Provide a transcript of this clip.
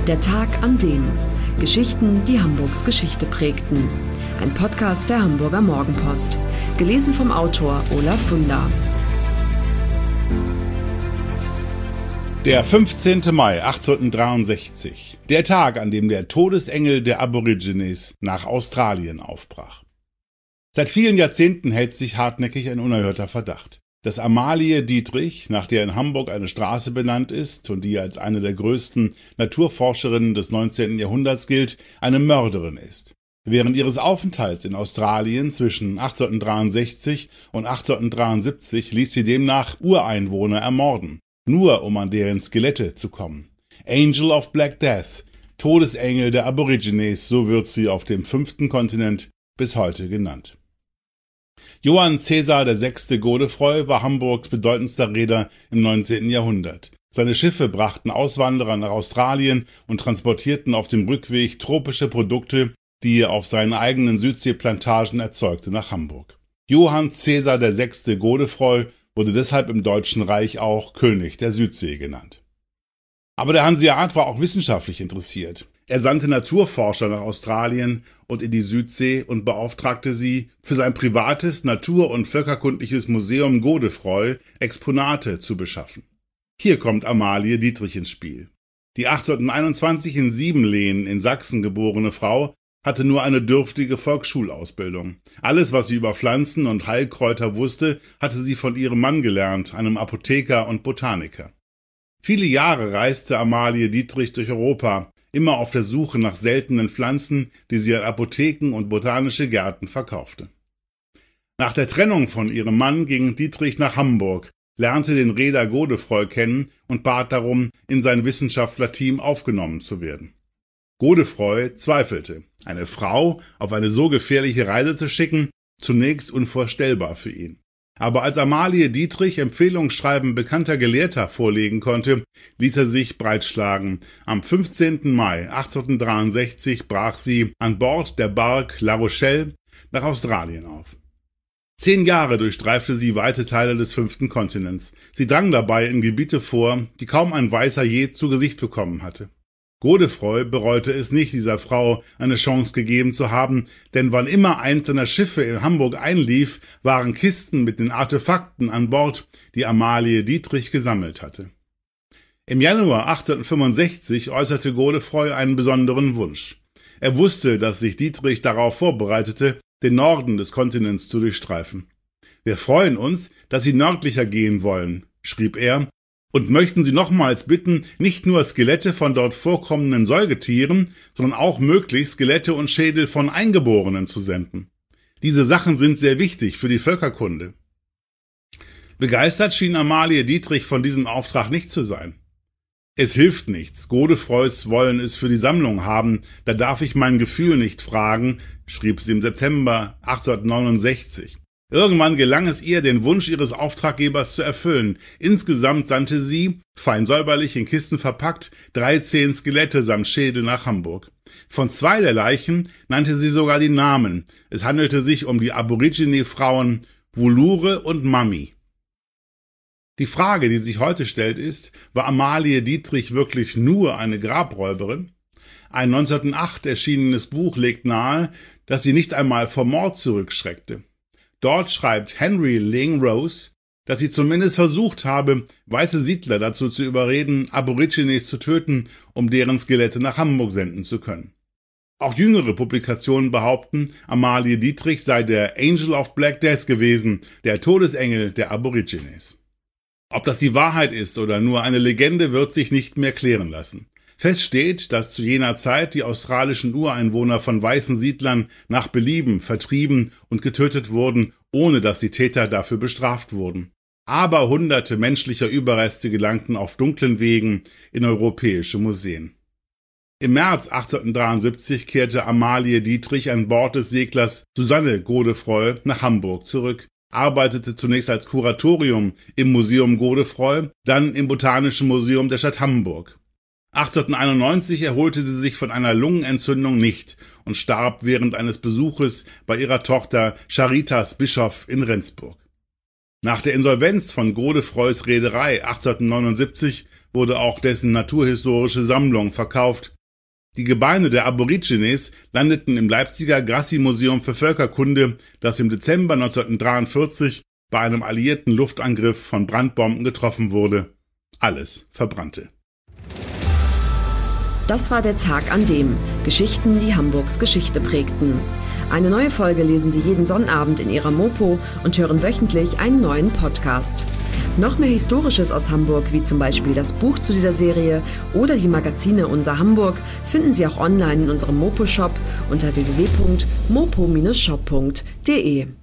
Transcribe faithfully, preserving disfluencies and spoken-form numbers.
Der Tag an dem. Geschichten, die Hamburgs Geschichte prägten. Ein Podcast der Hamburger Morgenpost. Gelesen vom Autor Olaf Funder. Der fünfzehnte Mai achtzehnhundertdreiundsechzig. Der Tag, an dem der Todesengel der Aborigines nach Australien aufbrach. Seit vielen Jahrzehnten hält sich hartnäckig ein unerhörter Verdacht, dass Amalie Dietrich, nach der in Hamburg eine Straße benannt ist und die als eine der größten Naturforscherinnen des neunzehnten Jahrhunderts gilt, eine Mörderin ist. Während ihres Aufenthalts in Australien zwischen achtzehnhundertdreiundsechzig und achtzehnhundertdreiundsiebzig ließ sie demnach Ureinwohner ermorden, nur um an deren Skelette zu kommen. Angel of Black Death, Todesengel der Aborigines, so wird sie auf dem fünften Kontinent bis heute genannt. Johann Caesar der Sechste Godefroy war Hamburgs bedeutendster Reeder im neunzehnten Jahrhundert. Seine Schiffe brachten Auswanderer nach Australien und transportierten auf dem Rückweg tropische Produkte, die er auf seinen eigenen Südseeplantagen erzeugte, nach Hamburg. Johann Caesar der Sechste Godefroy wurde deshalb im Deutschen Reich auch König der Südsee genannt. Aber der Hanseat war auch wissenschaftlich interessiert. Er sandte Naturforscher nach Australien und in die Südsee und beauftragte sie, für sein privates Natur- und Völkerkundliches Museum Godefroy Exponate zu beschaffen. Hier kommt Amalie Dietrich ins Spiel. Die achtzehnhunderteinundzwanzig in Siebenlehn in Sachsen geborene Frau hatte nur eine dürftige Volksschulausbildung. Alles, was sie über Pflanzen und Heilkräuter wusste, hatte sie von ihrem Mann gelernt, einem Apotheker und Botaniker. Viele Jahre reiste Amalie Dietrich durch Europa, immer auf der Suche nach seltenen Pflanzen, die sie an Apotheken und botanische Gärten verkaufte. Nach der Trennung von ihrem Mann ging Dietrich nach Hamburg, lernte den Reeder Godefroy kennen und bat darum, in sein Wissenschaftlerteam aufgenommen zu werden. Godefroy zweifelte. Eine Frau auf eine so gefährliche Reise zu schicken, zunächst unvorstellbar für ihn. Aber als Amalie Dietrich Empfehlungsschreiben bekannter Gelehrter vorlegen konnte, ließ er sich breitschlagen. Am fünfzehnten Mai achtzehnhundertdreiundsechzig brach sie an Bord der Bark La Rochelle nach Australien auf. Zehn Jahre durchstreifte sie weite Teile des fünften Kontinents. Sie drang dabei in Gebiete vor, die kaum ein Weißer je zu Gesicht bekommen hatte. Godefroy bereute es nicht, dieser Frau eine Chance gegeben zu haben, denn wann immer eins seiner Schiffe in Hamburg einlief, waren Kisten mit den Artefakten an Bord, die Amalie Dietrich gesammelt hatte. Im Januar achtzehnhundertfünfundsechzig äußerte Godefroy einen besonderen Wunsch. Er wusste, dass sich Dietrich darauf vorbereitete, den Norden des Kontinents zu durchstreifen. Wir freuen uns, dass Sie nördlicher gehen wollen, schrieb er, und möchten Sie nochmals bitten, nicht nur Skelette von dort vorkommenden Säugetieren, sondern auch möglich Skelette und Schädel von Eingeborenen zu senden. Diese Sachen sind sehr wichtig für die Völkerkunde. Begeistert schien Amalie Dietrich von diesem Auftrag nicht zu sein. Es hilft nichts, Godefroys wollen es für die Sammlung haben, da darf ich mein Gefühl nicht fragen, schrieb sie im September achtzehnhundertneunundsechzig. Irgendwann gelang es ihr, den Wunsch ihres Auftraggebers zu erfüllen. Insgesamt sandte sie, fein säuberlich in Kisten verpackt, dreizehn Skelette samt Schädel nach Hamburg. Von zwei der Leichen nannte sie sogar die Namen. Es handelte sich um die Aborigine-Frauen Wulure und Mami. Die Frage, die sich heute stellt, ist, war Amalie Dietrich wirklich nur eine Grabräuberin? Ein neunzehnhundertacht erschienenes Buch legt nahe, dass sie nicht einmal vor Mord zurückschreckte. Dort schreibt Henry Ling Rose, dass sie zumindest versucht habe, weiße Siedler dazu zu überreden, Aborigines zu töten, um deren Skelette nach Hamburg senden zu können. Auch jüngere Publikationen behaupten, Amalie Dietrich sei der Angel of Black Death gewesen, der Todesengel der Aborigines. Ob das die Wahrheit ist oder nur eine Legende, wird sich nicht mehr klären lassen. Fest steht, dass zu jener Zeit die australischen Ureinwohner von weißen Siedlern nach Belieben vertrieben und getötet wurden, ohne dass die Täter dafür bestraft wurden. Aber hunderte menschlicher Überreste gelangten auf dunklen Wegen in europäische Museen. Im März achtzehnhundertdreiundsiebzig kehrte Amalie Dietrich an Bord des Seglers Susanne Godefroy nach Hamburg zurück, arbeitete zunächst als Kuratorium im Museum Godefroy, dann im Botanischen Museum der Stadt Hamburg. achtzehnhunderteinundneunzig erholte sie sich von einer Lungenentzündung nicht und starb während eines Besuches bei ihrer Tochter Charitas Bischoff in Rendsburg. Nach der Insolvenz von Godefroys Reederei achtzehnhundertneunundsiebzig wurde auch dessen naturhistorische Sammlung verkauft Die Gebeine der Aborigines landeten im Leipziger Grassi-Museum für Völkerkunde, das im Dezember neunzehnhundertdreiundvierzig bei einem alliierten Luftangriff von Brandbomben getroffen wurde. Alles verbrannte. Das war der Tag, an dem Geschichten, die Hamburgs Geschichte prägten. Eine neue Folge lesen Sie jeden Sonnabend in Ihrer Mopo und hören wöchentlich einen neuen Podcast. Noch mehr Historisches aus Hamburg, wie zum Beispiel das Buch zu dieser Serie oder die Magazine Unser Hamburg, finden Sie auch online in unserem Mopo-Shop unter w w w punkt mopo Bindestrich shop punkt de.